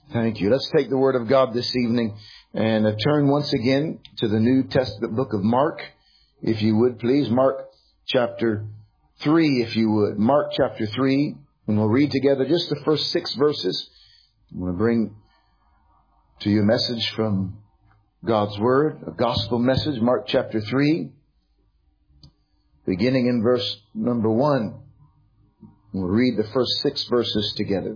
Thank you. Let's take the Word of God this evening and turn once again to the New Testament book of Mark, if you would, please. Mark chapter 3, if you would. Mark chapter 3, and we'll read together just the first 6 verses. I'm going to bring to you a message from God's Word, a gospel message, Mark chapter 3, beginning in verse number 1. We'll read the first 6 verses together.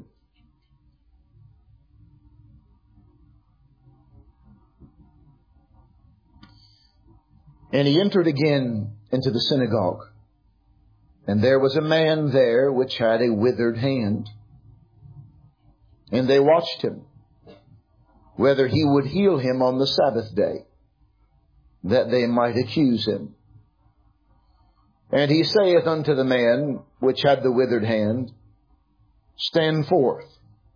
And he entered again into the synagogue, and there was a man there which had a withered hand. And they watched him, whether he would heal him on the Sabbath day, that they might accuse him. And he saith unto the man which had the withered hand, Stand forth.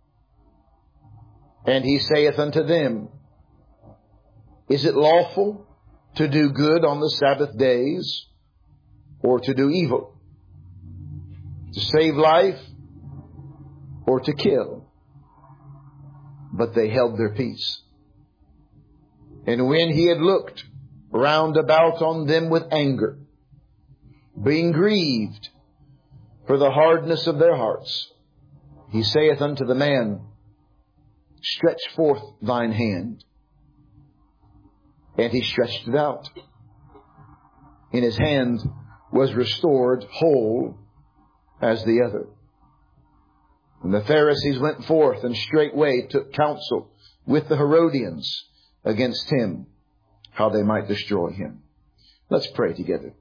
And he saith unto them, Is it lawful to do good on the Sabbath days, or to do evil? To save life, or to kill? But they held their peace. And when he had looked round about on them with anger, being grieved for the hardness of their hearts, he saith unto the man, Stretch forth thine hand. And he stretched it out, and his hand was restored whole as the other. And the Pharisees went forth and straightway took counsel with the Herodians against him, how they might destroy him. Let's pray together.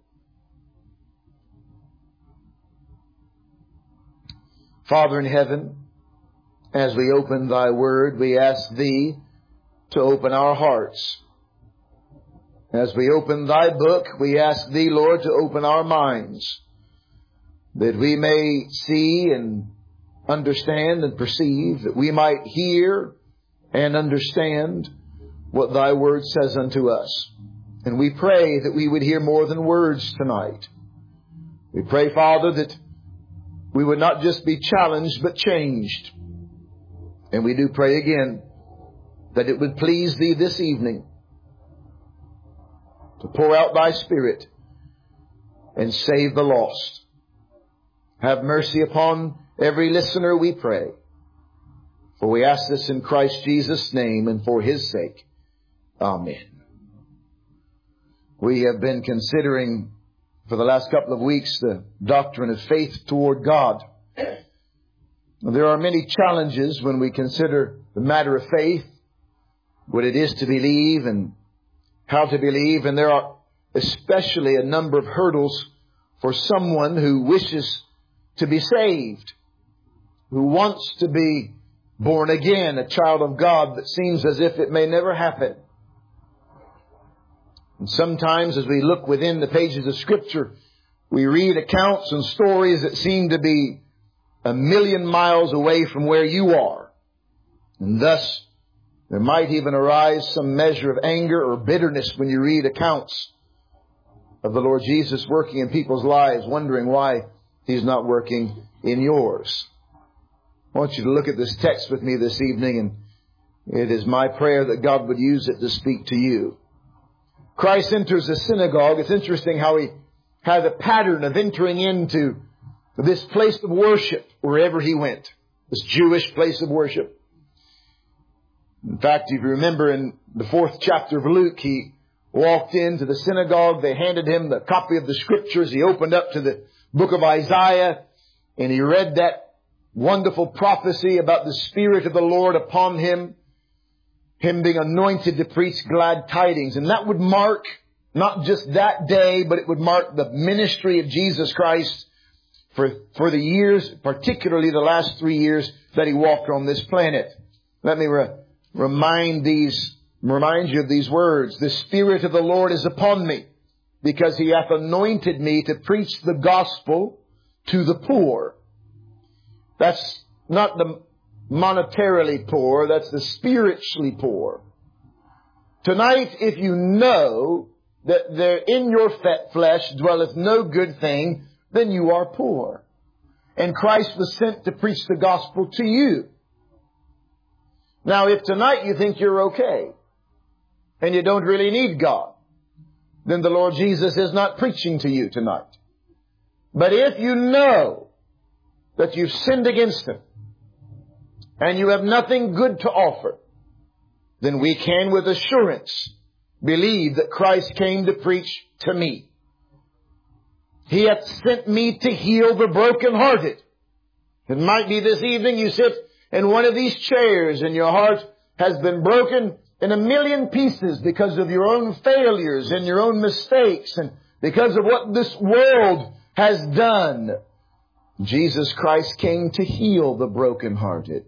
Father in heaven, as we open thy word, we ask thee to open our hearts. As we open thy book, we ask thee, Lord, to open our minds, that we may see and understand and perceive, that we might hear and understand what thy word says unto us. And we pray that we would hear more than words tonight. We pray, Father, that we would not just be challenged, but changed. And we do pray again that it would please thee this evening to pour out thy Spirit and save the lost. Have mercy upon every listener, we pray. For we ask this in Christ Jesus' name and for His sake. Amen. We have been considering for the last couple of weeks the doctrine of faith toward God. There are many challenges when we consider the matter of faith, what it is to believe and how to believe, and there are especially a number of hurdles for someone who wishes to be saved, who wants to be born again, a child of God that seems as if it may never happen. And sometimes as we look within the pages of Scripture, we read accounts and stories that seem to be a million miles away from where you are. And thus, there might even arise some measure of anger or bitterness when you read accounts of the Lord Jesus working in people's lives, wondering why He's not working in yours. I want you to look at this text with me this evening, and it is my prayer that God would use it to speak to you. Christ enters the synagogue. It's interesting how He had a pattern of entering into this place of worship wherever He went, this Jewish place of worship. In fact, if you remember in the 4th chapter of Luke, He walked into the synagogue. They handed Him the copy of the Scriptures. He opened up to the book of Isaiah, and He read that wonderful prophecy about the Spirit of the Lord upon Him, Him being anointed to preach glad tidings. And that would mark not just that day, but it would mark the ministry of Jesus Christ for the years, particularly the last 3 years that He walked on this planet. Let me remind you of these words. The Spirit of the Lord is upon me, because He hath anointed me to preach the gospel to the poor. That's not the monetarily poor, that's the spiritually poor. Tonight, if you know that there in your flesh dwelleth no good thing, then you are poor. And Christ was sent to preach the gospel to you. Now, if tonight you think you're okay and you don't really need God, then the Lord Jesus is not preaching to you tonight. But if you know that you've sinned against Him and you have nothing good to offer, then we can with assurance believe that Christ came to preach to me. He hath sent me to heal the brokenhearted. It might be this evening you sit in one of these chairs and your heart has been broken in a million pieces because of your own failures and your own mistakes and because of what this world has done. Jesus Christ came to heal the brokenhearted.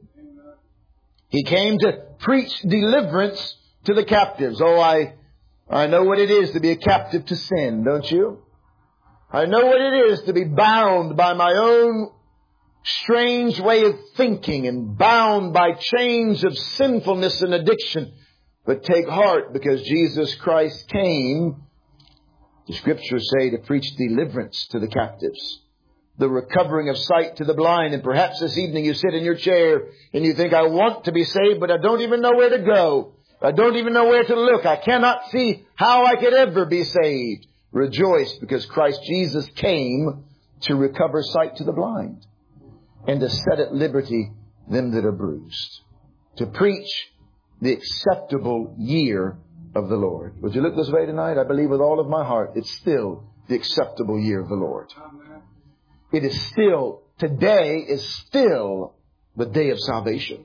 He came to preach deliverance to the captives. Oh, I know what it is to be a captive to sin, don't you? I know what it is to be bound by my own strange way of thinking and bound by chains of sinfulness and addiction. But take heart, because Jesus Christ came, the Scriptures say, to preach deliverance to the captives, the recovering of sight to the blind. And perhaps this evening you sit in your chair and you think, I want to be saved, but I don't even know where to go. I don't even know where to look. I cannot see how I could ever be saved. Rejoice, because Christ Jesus came to recover sight to the blind and to set at liberty them that are bruised, to preach the acceptable year of the Lord. Would you look this way tonight? I believe with all of my heart it's still the acceptable year of the Lord. It is still, today is still the day of salvation.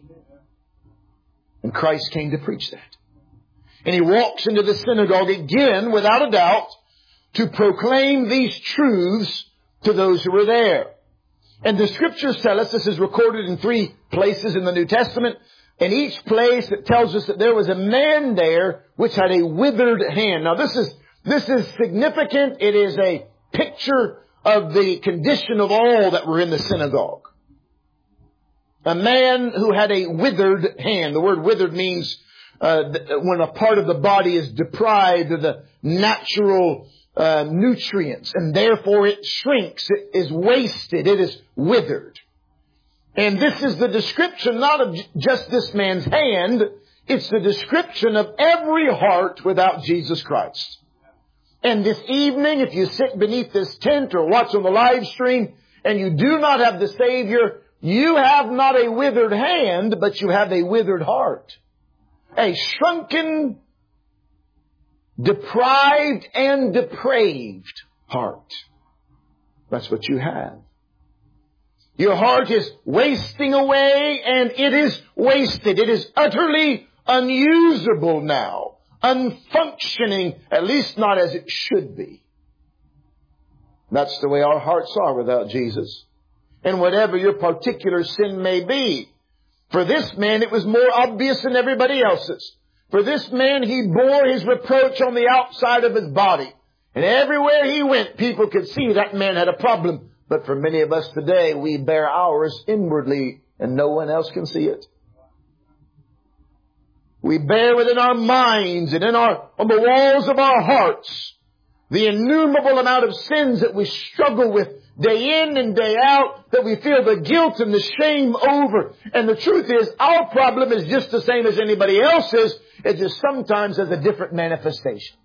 And Christ came to preach that. And He walks into the synagogue again, without a doubt, to proclaim these truths to those who were there. And the Scriptures tell us, this is recorded in 3 places in the New Testament. In each place it tells us that there was a man there which had a withered hand. Now this is significant. It is a picture of the condition of all that were in the synagogue. A man who had a withered hand. The word withered means when a part of the body is deprived of the natural nutrients, and therefore it shrinks, it is wasted, it is withered. And this is the description not of just this man's hand, it's the description of every heart without Jesus Christ. And this evening, if you sit beneath this tent or watch on the live stream and you do not have the Savior, you have not a withered hand, but you have a withered heart. A shrunken, deprived and depraved heart. That's what you have. Your heart is wasting away, and it is wasted. It is utterly unusable now, unfunctioning, at least not as it should be. That's the way our hearts are without Jesus. And whatever your particular sin may be, for this man it was more obvious than everybody else's. For this man, he bore his reproach on the outside of his body. And everywhere he went, people could see that man had a problem. But for many of us today, we bear ours inwardly and no one else can see it. We bear within our minds and on the walls of our hearts the innumerable amount of sins that we struggle with day in and day out, that we feel the guilt and the shame over. And the truth is, our problem is just the same as anybody else's. It just sometimes has a different manifestation.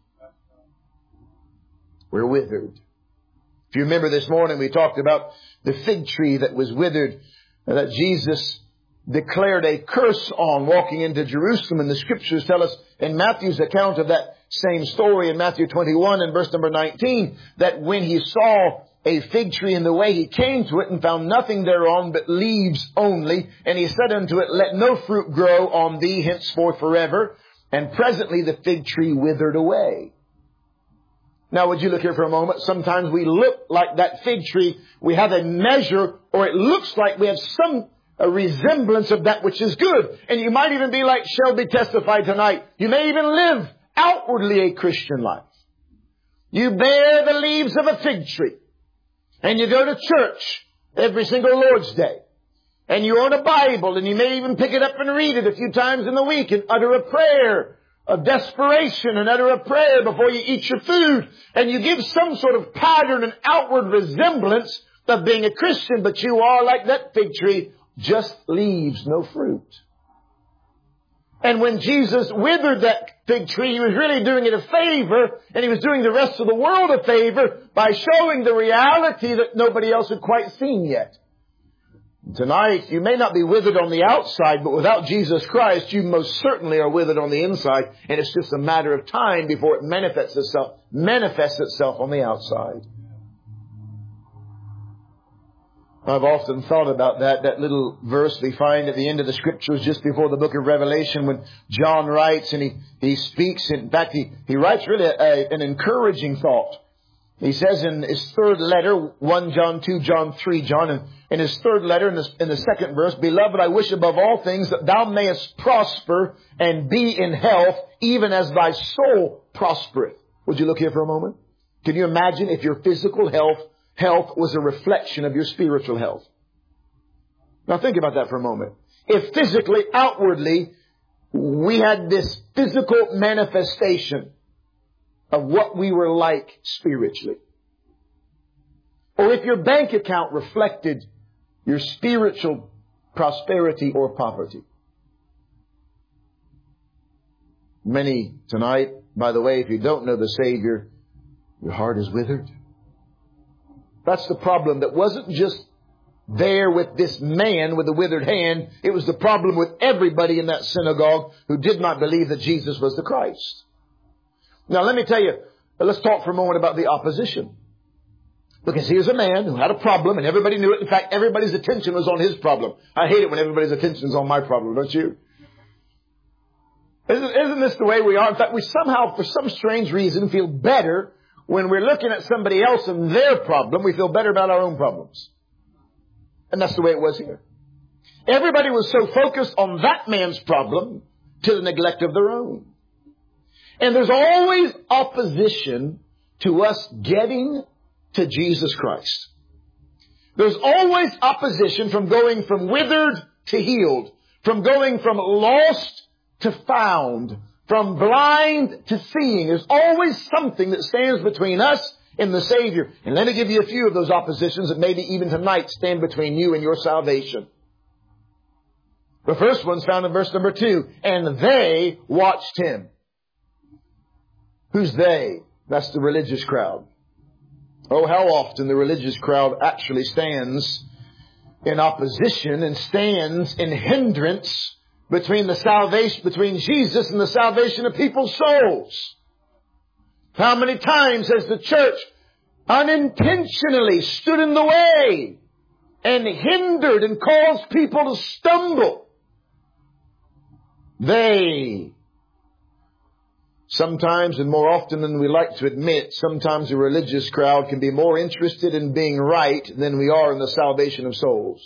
We're withered. If you remember this morning, we talked about the fig tree that was withered, that Jesus declared a curse on walking into Jerusalem. And the Scriptures tell us in Matthew's account of that same story in Matthew 21 and verse number 19, that when He saw a fig tree in the way, He came to it and found nothing thereon but leaves only. And He said unto it, Let no fruit grow on thee henceforth forever. And presently the fig tree withered away. Now, would you look here for a moment? Sometimes we look like that fig tree. We have a measure, or it looks like we have a resemblance of that which is good. And you might even be like Shelby testified tonight. You may even live outwardly a Christian life. You bear the leaves of a fig tree. And you go to church every single Lord's Day. And you own a Bible, and you may even pick it up and read it a few times in the week and utter a prayer of desperation and utter a prayer before you eat your food. And you give some sort of pattern and outward resemblance of being a Christian, but you are like that fig tree, just leaves, no fruit. And when Jesus withered that fig tree, He was really doing it a favor, and He was doing the rest of the world a favor by showing the reality that nobody else had quite seen yet. Tonight, you may not be withered on the outside, but without Jesus Christ, you most certainly are withered on the inside, and it's just a matter of time before it manifests itself on the outside. I've often thought about that little verse we find at the end of the Scriptures just before the book of Revelation when John writes and he speaks. In fact, he writes really an encouraging thought. He says in his third letter, 1 John, 2 John, 3 John, and in his third letter, in the second verse, Beloved, I wish above all things that thou mayest prosper and be in health, even as thy soul prospereth. Would you look here for a moment? Can you imagine if your physical health was a reflection of your spiritual health? Now think about that for a moment. If physically, outwardly, we had this physical manifestation of what we were like spiritually. Or if your bank account reflected your spiritual prosperity or poverty. Many tonight, by the way, if you don't know the Savior, your heart is withered. That's the problem that wasn't just there with this man with the withered hand. It was the problem with everybody in that synagogue who did not believe that Jesus was the Christ. Now let me tell you, let's talk for a moment about the opposition. Because here's a man who had a problem and everybody knew it. In fact, everybody's attention was on his problem. I hate it when everybody's attention is on my problem, don't you? Isn't this the way we are? In fact, we somehow, for some strange reason, feel better when we're looking at somebody else and their problem. We feel better about our own problems. And that's the way it was here. Everybody was so focused on that man's problem to the neglect of their own. And there's always opposition to us getting to Jesus Christ. There's always opposition from going from withered to healed, from going from lost to found, from blind to seeing. There's always something that stands between us and the Savior. And let me give you a few of those oppositions that maybe even tonight stand between you and your salvation. The first one's found in verse number 2. And they watched Him. Who's they? That's the religious crowd. Oh, how often the religious crowd actually stands in opposition and stands in hindrance between the salvation, between Jesus and the salvation of people's souls. How many times has the church unintentionally stood in the way and hindered and caused people to stumble? They, sometimes and more often than we like to admit, sometimes the religious crowd can be more interested in being right than we are in the salvation of souls.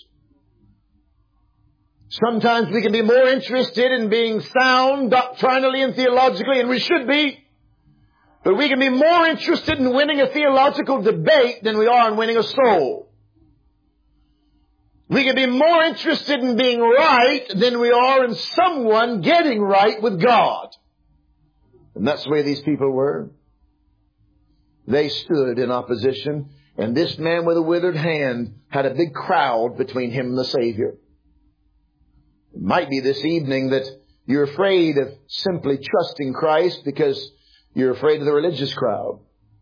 Sometimes we can be more interested in being sound doctrinally and theologically, and we should be. But we can be more interested in winning a theological debate than we are in winning a soul. We can be more interested in being right than we are in someone getting right with God. And that's the way these people were. They stood in opposition, and this man with a withered hand had a big crowd between him and the Savior. It might be this evening that you're afraid of simply trusting Christ because you're afraid of the religious crowd.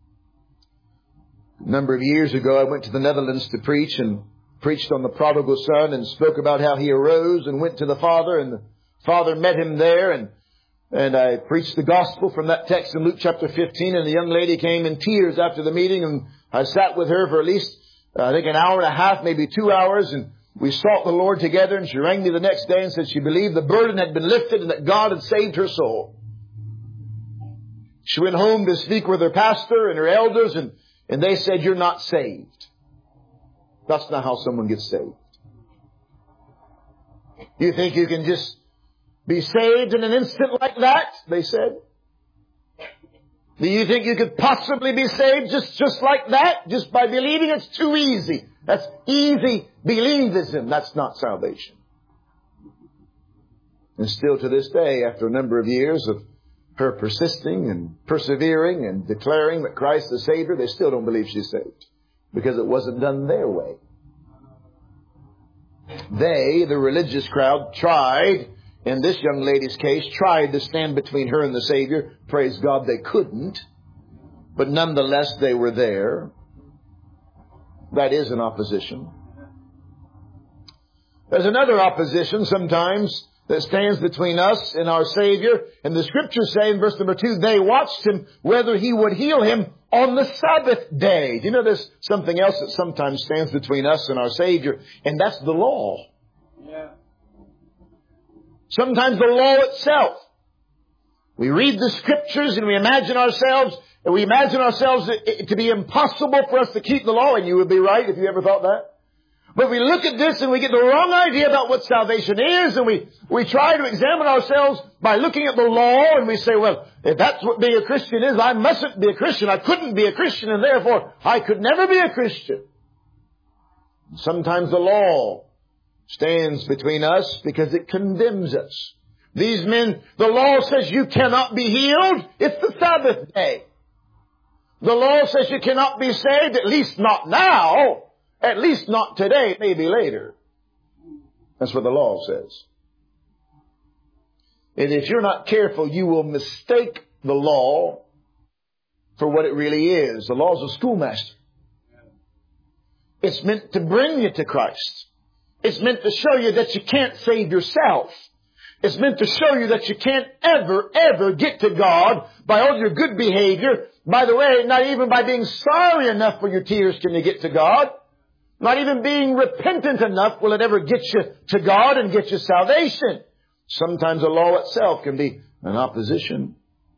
A number of years ago, I went to the Netherlands to preach and preached on the prodigal son and spoke about how he arose and went to the Father, and the Father met him there, and I preached the gospel from that text in Luke chapter 15, and the young lady came in tears after the meeting, and I sat with her for at least, I think, an hour and a half, maybe 2 hours, and we sought the Lord together, and she rang me the next day and said she believed the burden had been lifted and that God had saved her soul. She went home to speak with her pastor and her elders, and they said, "You're not saved." That's not how someone gets saved. You think you can just be saved in an instant like that? They said. Do you think you could possibly be saved just like that? Just by believing? It's too easy. That's easy believism. That's not salvation. And still to this day, after a number of years of her persisting and persevering and declaring that Christ is the Savior, they still don't believe she's saved. Because it wasn't done their way. They, the religious crowd, tried in this young lady's case, tried to stand between her and the Savior. Praise God, they couldn't. But nonetheless, they were there. That is an opposition. There's another opposition sometimes that stands between us and our Savior. And the Scriptures say in verse number 2, they watched Him whether He would heal him on the Sabbath day. Do you know there's something else that sometimes stands between us and our Savior? And that's the law. Yeah. Sometimes the law itself. We read the Scriptures and we imagine ourselves to be impossible for us to keep the law. And you would be right if you ever thought that. But we look at this and we get the wrong idea about what salvation is, and we try to examine ourselves by looking at the law, and we say, well, if that's what being a Christian is, I mustn't be a Christian. I couldn't be a Christian, and therefore I could never be a Christian. Sometimes the law stands between us because it condemns us. These men, the law says you cannot be healed. It's the Sabbath day. The law says you cannot be saved, at least not now. At least not today, maybe later. That's what the law says. And if you're not careful, you will mistake the law for what it really is. The law is a schoolmaster. It's meant to bring you to Christ. It's meant to show you that you can't save yourself. It's meant to show you that you can't ever get to God by all your good behavior. By the way, not even by being sorry enough for your tears can you get to God. Not even being repentant enough will it ever get you to God and get you salvation. Sometimes the law itself can be an opposition.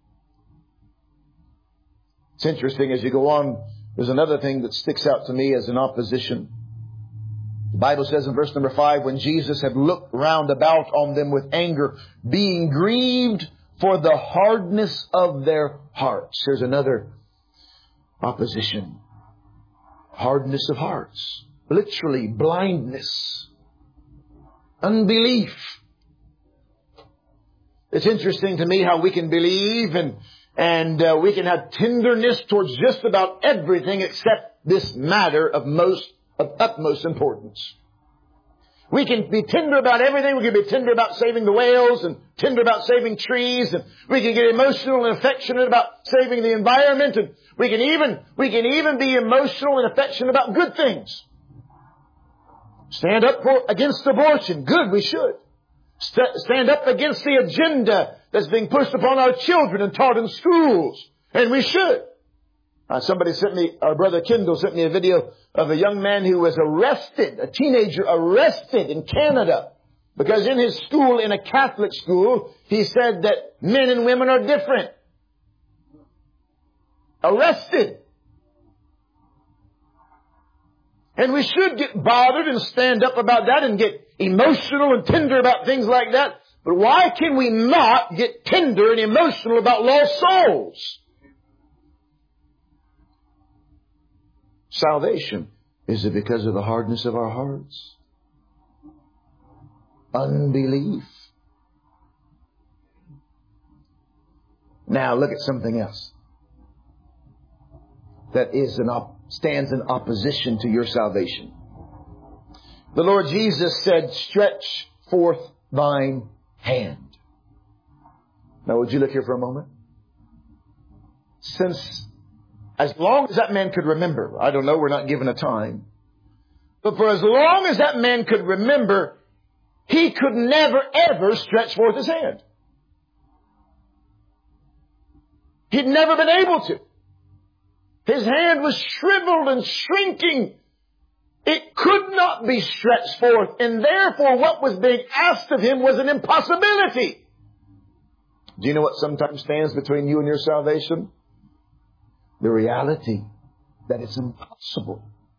It's interesting as you go on, there's another thing that sticks out to me as an opposition. The Bible says in verse number 5, when Jesus had looked round about on them with anger, being grieved for the hardness of their hearts. Here's another opposition. Hardness of hearts. Literally, blindness. Unbelief. It's interesting to me how we can believe and we can have tenderness towards just about everything except this matter of utmost importance. We can be tender about everything. We can be tender about saving the whales and tender about saving trees. And we can get emotional and affectionate about saving the environment. And we can even be emotional and affectionate about good things. Stand up against abortion. Good, we should. Stand up against the agenda that's being pushed upon our children and taught in schools. And we should. Our brother Kendall sent me a video of a young man who was arrested, a teenager arrested in Canada, because in his school, in a Catholic school, he said that men and women are different. Arrested. And we should get bothered and stand up about that and get emotional and tender about things like that. But why can we not get tender and emotional about lost souls? Salvation. Is it because of the hardness of our hearts? Unbelief. Now look at something else that stands in opposition to your salvation. The Lord Jesus said, stretch forth thine hand. Now would you look here for a moment? As long as that man could remember, I don't know, we're not given a time, but for as long as that man could remember, he could never ever stretch forth his hand. He'd never been able to. His hand was shriveled and shrinking. It could not be stretched forth, and therefore what was being asked of him was an impossibility. Do you know what sometimes stands between you and your salvation? The reality that it's impossible.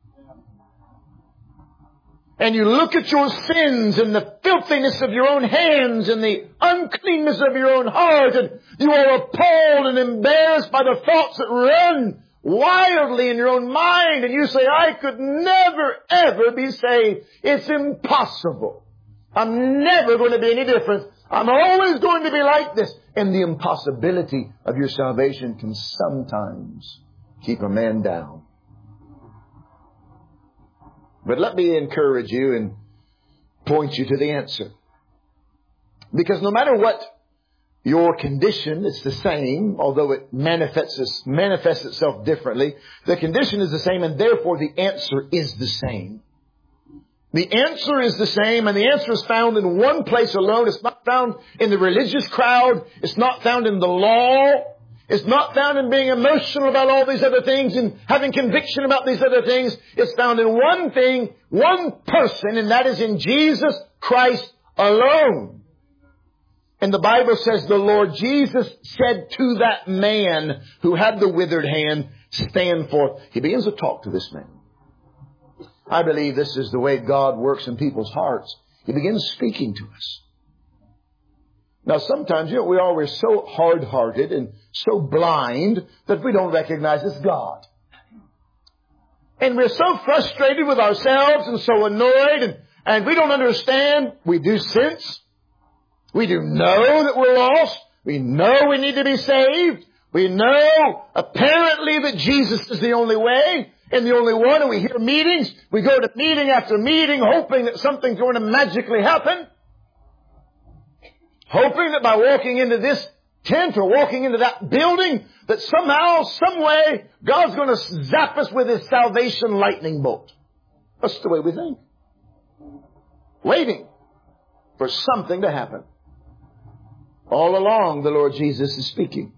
And you look at your sins and the filthiness of your own hands and the uncleanness of your own heart, and you are appalled and embarrassed by the thoughts that run wildly in your own mind, and you say, I could never ever be saved. It's impossible. I'm never going to be any different. I'm always going to be like this. And the impossibility of your salvation can sometimes keep a man down. But let me encourage you and point you to the answer. Because no matter what your condition, it's the same, although it manifests itself differently. The condition is the same, and therefore the answer is the same. The answer is the same, and the answer is found in one place alone. It's not found in the religious crowd. It's not found in the law. It's not found in being emotional about all these other things and having conviction about these other things. It's found in one thing, one person, and that is in Jesus Christ alone. And the Bible says the Lord Jesus said to that man who had the withered hand, stand forth. He begins to talk to this man. I believe this is the way God works in people's hearts. He begins speaking to us. Now sometimes, we are always so hard-hearted and so blind that we don't recognize it's God. And we're so frustrated with ourselves and so annoyed and we don't understand. We do sense. We do know that we're lost. We know we need to be saved. We know apparently that Jesus is the only way and the only one. And we hear meetings. We go to meeting after meeting hoping that something's going to magically happen. Hoping that by walking into this tent or walking into that building that somehow, some way, God's going to zap us with His salvation lightning bolt. That's the way we think. Waiting for something to happen. All along, the Lord Jesus is speaking.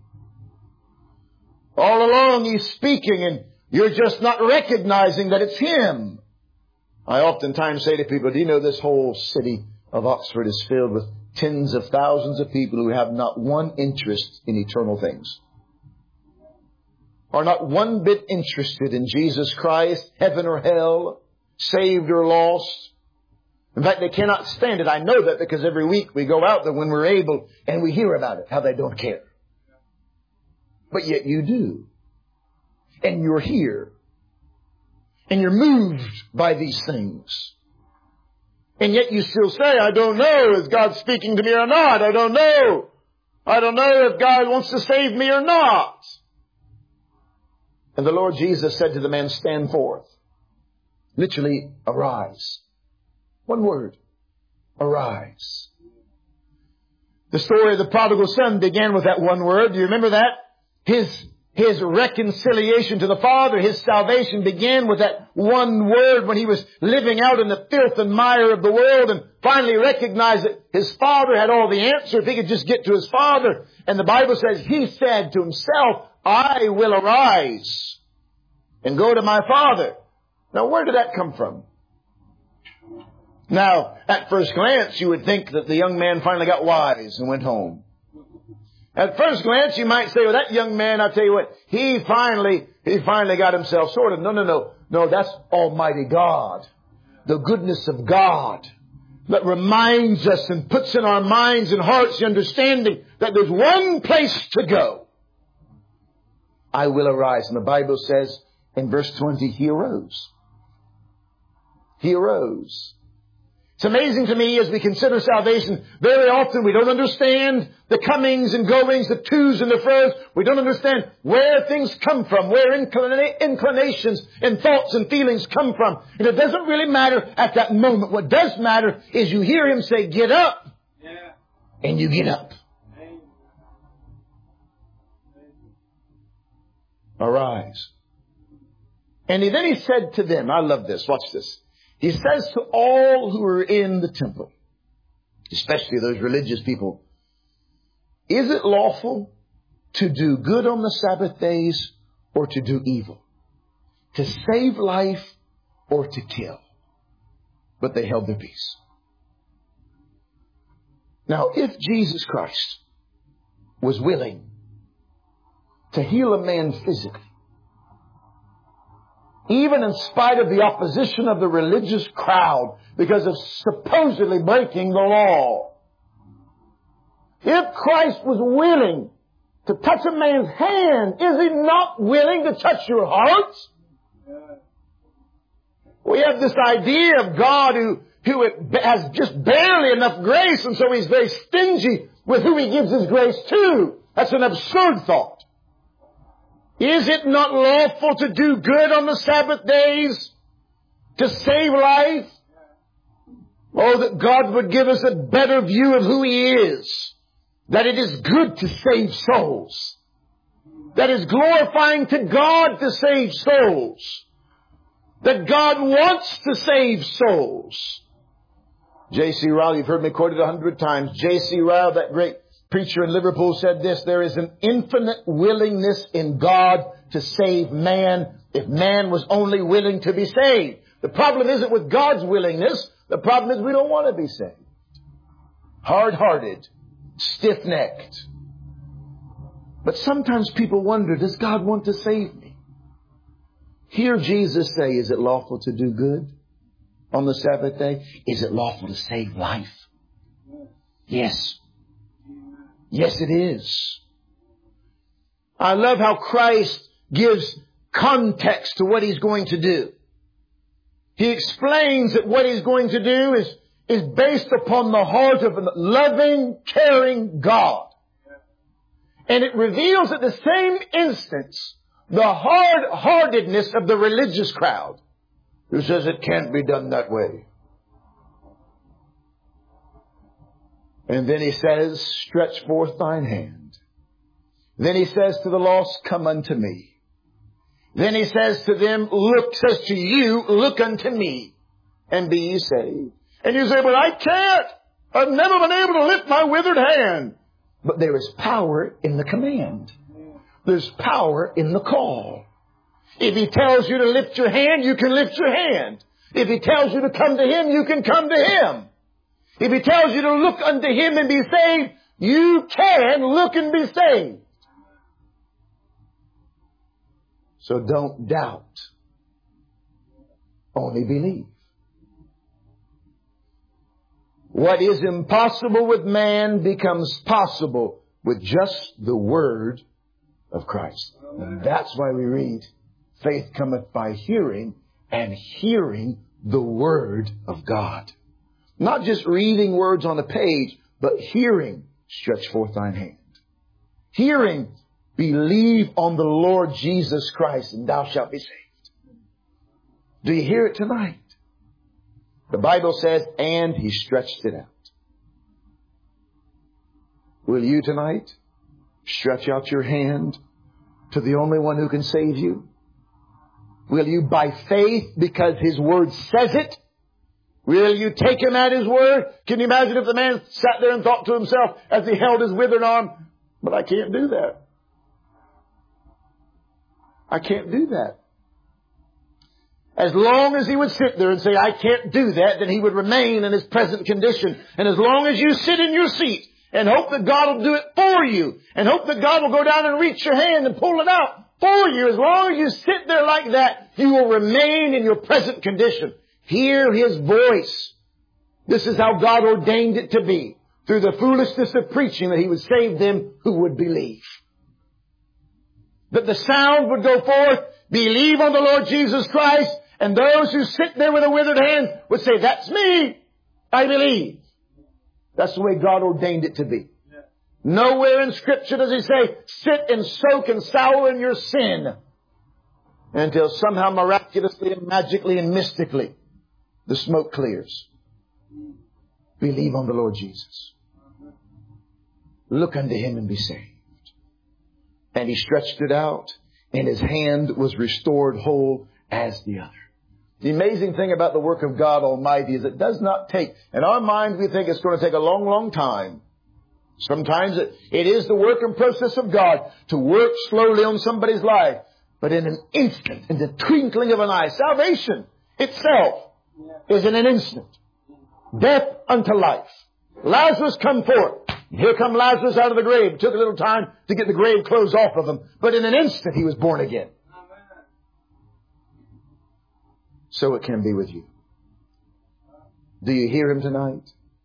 All along, He's speaking, and you're just not recognizing that it's Him. I oftentimes say to people, do you know this whole city of Oxford is filled with tens of thousands of people who have not one interest in eternal things? Are not one bit interested in Jesus Christ, heaven or hell, saved or lost. In fact, they cannot stand it. I know that because every week we go out there when we're able and we hear about it, how they don't care. But yet you do. And you're here. And you're moved by these things. And yet you still say, I don't know, is God speaking to me or not? I don't know. I don't know if God wants to save me or not. And the Lord Jesus said to the man, stand forth. Literally, arise. One word. Arise. The story of the prodigal son began with that one word. Do you remember that? His reconciliation to the Father, his salvation began with that one word when he was living out in the filth and mire of the world and finally recognized that his Father had all the answer if he could just get to his Father. And the Bible says he said to himself, I will arise and go to my Father. Now, where did that come from? Now, at first glance, you would think that the young man finally got wise and went home. At first glance, you might say, well, that young man, I'll tell you what, he finally got himself sorted. No, that's Almighty God. The goodness of God that reminds us and puts in our minds and hearts the understanding that there's one place to go. I will arise. And the Bible says in verse 20, he arose. He arose. It's amazing to me as we consider salvation, very often we don't understand the comings and goings, the to's and the fro's. We don't understand where things come from, where inclinations and thoughts and feelings come from. And it doesn't really matter at that moment. What does matter is you hear Him say, get up. Yeah. And you get up. Arise. And then He said to them, I love this, watch this. He says to all who are in the temple, especially those religious people, is it lawful to do good on the Sabbath days or to do evil? To save life or to kill? But they held their peace. Now, if Jesus Christ was willing to heal a man physically, even in spite of the opposition of the religious crowd because of supposedly breaking the law. If Christ was willing to touch a man's hand, is He not willing to touch your heart? We have this idea of God who has just barely enough grace, and so He's very stingy with who He gives His grace to. That's an absurd thought. Is it not lawful to do good on the Sabbath days? To save life? Oh, that God would give us a better view of who He is. That it is good to save souls. That is glorifying to God to save souls. That God wants to save souls. J.C. Ryle, you've heard me quote it 100 times. J.C. Ryle, that great preacher in Liverpool, said this: there is an infinite willingness in God to save man if man was only willing to be saved. The problem isn't with God's willingness. The problem is we don't want to be saved. Hard-hearted, stiff-necked. But sometimes people wonder, does God want to save me? Hear Jesus say, is it lawful to do good on the Sabbath day? Is it lawful to save life? Yes. Yes, it is. I love how Christ gives context to what He's going to do. He explains that what He's going to do is based upon the heart of a loving, caring God. And it reveals at the same instance the hard-heartedness of the religious crowd who says it can't be done that way. And then He says, stretch forth thine hand. Then He says to the lost, come unto me. Then He says to them, says to you, look unto me and be ye saved. And you say, but I can't. I've never been able to lift my withered hand. But there is power in the command. There's power in the call. If He tells you to lift your hand, you can lift your hand. If He tells you to come to Him, you can come to Him. If He tells you to look unto Him and be saved, you can look and be saved. So don't doubt. Only believe. What is impossible with man becomes possible with just the Word of Christ. And that's why we read, faith cometh by hearing, and hearing the Word of God. Not just reading words on a page, but hearing, stretch forth thine hand. Hearing, believe on the Lord Jesus Christ, and thou shalt be saved. Do you hear it tonight? The Bible says, and He stretched it out. Will you tonight stretch out your hand to the only one who can save you? Will you, by faith, because His Word says it, will you take Him at His word? Can you imagine if the man sat there and thought to himself as he held his withered arm, but I can't do that. I can't do that. As long as he would sit there and say, I can't do that, then he would remain in his present condition. And as long as you sit in your seat and hope that God will do it for you, and hope that God will go down and reach your hand and pull it out for you, as long as you sit there like that, you will remain in your present condition. Hear His voice. This is how God ordained it to be. Through the foolishness of preaching, that He would save them who would believe. That the sound would go forth, believe on the Lord Jesus Christ, and those who sit there with a withered hand would say, that's me. I believe. That's the way God ordained it to be. Nowhere in Scripture does He say, sit and soak and sour in your sin until somehow miraculously and magically and mystically the smoke clears. Believe on the Lord Jesus. Look unto Him and be saved. And He stretched it out, and His hand was restored whole as the other. The amazing thing about the work of God Almighty is it does not take, in our mind we think it's going to take a long, long time. Sometimes it is the work and process of God to work slowly on somebody's life. But in an instant, in the twinkling of an eye, salvation itself is in an instant. Death unto life. Lazarus come forth. Here come Lazarus out of the grave. It took a little time to get the grave clothes off of him. But in an instant he was born again. So it can be with you. Do you hear Him tonight?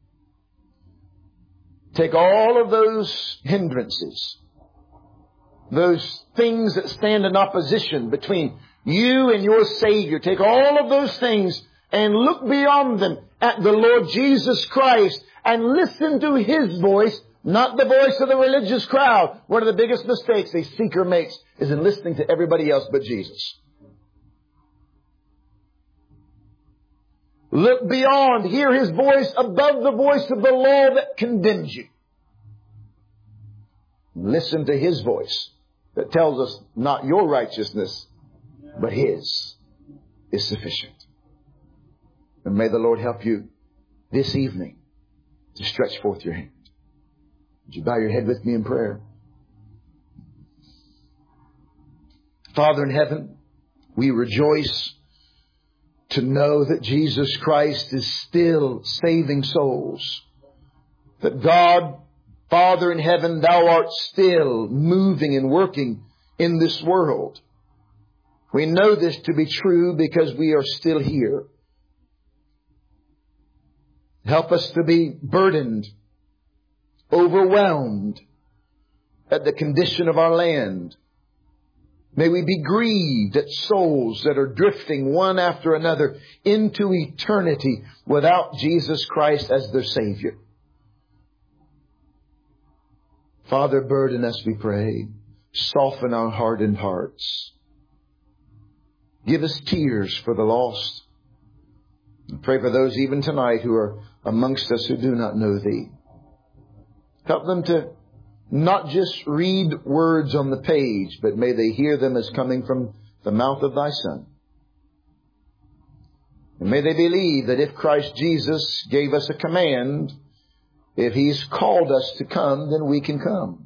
Take all of those hindrances, those things that stand in opposition between you and your Savior. Take all of those things and look beyond them at the Lord Jesus Christ and listen to His voice, not the voice of the religious crowd. One of the biggest mistakes a seeker makes is in listening to everybody else but Jesus. Look beyond. Hear His voice above the voice of the law that condemns you. Listen to His voice that tells us not your righteousness, but His is sufficient. And may the Lord help you this evening to stretch forth your hand. Would you bow your head with me in prayer? Father in heaven, we rejoice to know that Jesus Christ is still saving souls. That God, Father in heaven, Thou art still moving and working in this world. We know this to be true because we are still here. Help us to be burdened, overwhelmed at the condition of our land. May we be grieved at souls that are drifting one after another into eternity without Jesus Christ as their Savior. Father, burden us, we pray. Soften our hardened hearts. Give us tears for the lost. And pray for those even tonight who are amongst us who do not know Thee. Help them to not just read words on the page, but may they hear them as coming from the mouth of Thy Son. And may they believe that if Christ Jesus gave us a command, if He's called us to come, then we can come.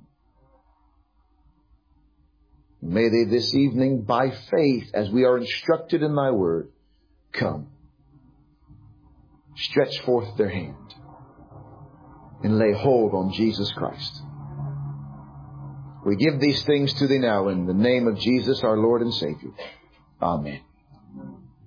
May they this evening, by faith, as we are instructed in Thy Word, come. Stretch forth their hand and lay hold on Jesus Christ. We give these things to Thee now in the name of Jesus, our Lord and Savior. Amen.